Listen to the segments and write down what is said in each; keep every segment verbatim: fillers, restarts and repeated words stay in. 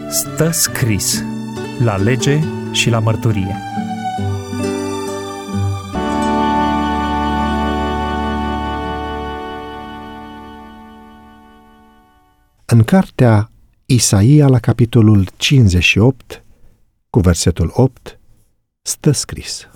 Stă scris la lege și la mărturie. În cartea Isaia, la capitolul cincizeci și opt, cu versetul opt, stă scris: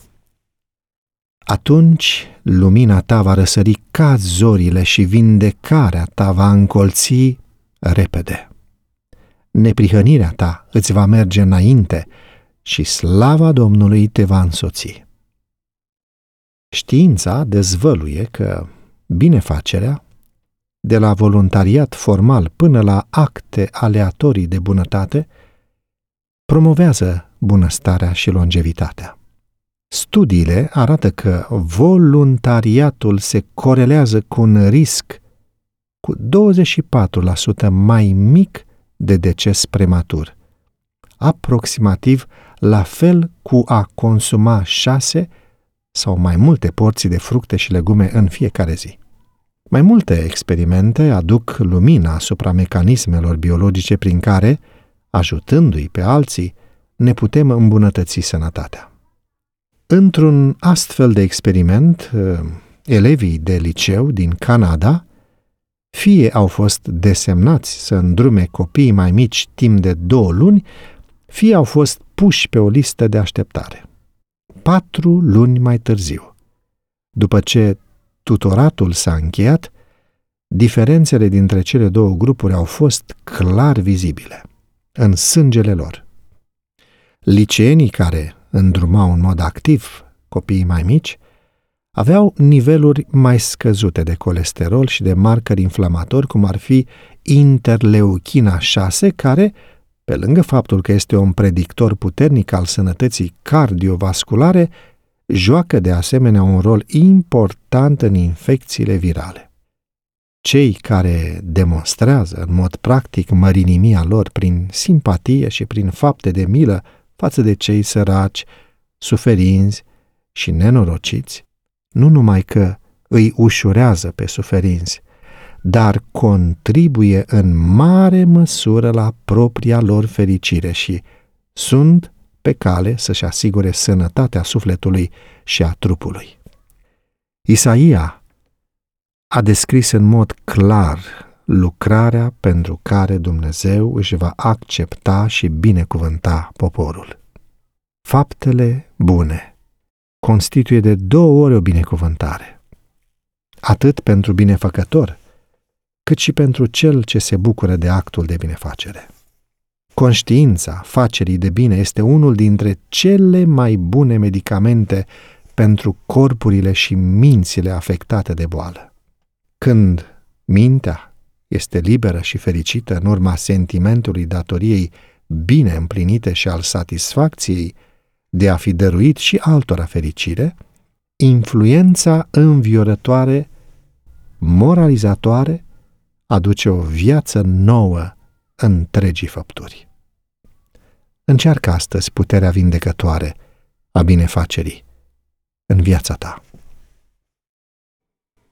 Atunci lumina ta va răsări ca zorile și vindecarea ta va încolți repede. Neprihănirea ta îți va merge înainte și slava Domnului te va însoți. Știința dezvăluie că binefacerea, de la voluntariat formal până la acte aleatorii de bunătate, promovează bunăstarea și longevitatea. Studiile arată că voluntariatul se corelează cu un risc cu douăzeci și patru la sută mai mic de deces prematur, aproximativ la fel cu a consuma șase sau mai multe porții de fructe și legume în fiecare zi. Mai multe experimente aduc lumina asupra mecanismelor biologice prin care, ajutându-i pe alții, ne putem îmbunătăți sănătatea. Într-un astfel de experiment, elevii de liceu din Canada fie au fost desemnați să îndrume copiii mai mici timp de două luni, fie au fost puși pe o listă de așteptare. Patru luni mai târziu, după ce tutoratul s-a încheiat, diferențele dintre cele două grupuri au fost clar vizibile, în sângele lor. Liceenii care îndrumau în mod activ copiii mai mici aveau niveluri mai scăzute de colesterol și de marcări inflamatori, cum ar fi interleuchina șase, care, pe lângă faptul că este un predictor puternic al sănătății cardiovasculare, joacă de asemenea un rol important în infecțiile virale. Cei care demonstrează în mod practic mărinimia lor prin simpatie și prin fapte de milă față de cei săraci, suferinți și nenorociți, nu numai că îi ușurează pe suferinți, dar contribuie în mare măsură la propria lor fericire și sunt pe cale să-și asigure sănătatea sufletului și a trupului. Isaia a descris în mod clar lucrarea pentru care Dumnezeu își va accepta și binecuvânta poporul. Faptele bune constituie de două ori o binecuvântare, atât pentru binefăcător, cât și pentru cel ce se bucură de actul de binefacere. Conștiința facerii de bine este unul dintre cele mai bune medicamente pentru corpurile și mințile afectate de boală. Când mintea este liberă și fericită în urma sentimentului datoriei bine împlinite și al satisfacției de a fi dăruit și altora fericire, influența înviorătoare, moralizatoare, aduce o viață nouă întregii făpturi. Încearcă astăzi puterea vindecătoare a binefacerii în viața ta.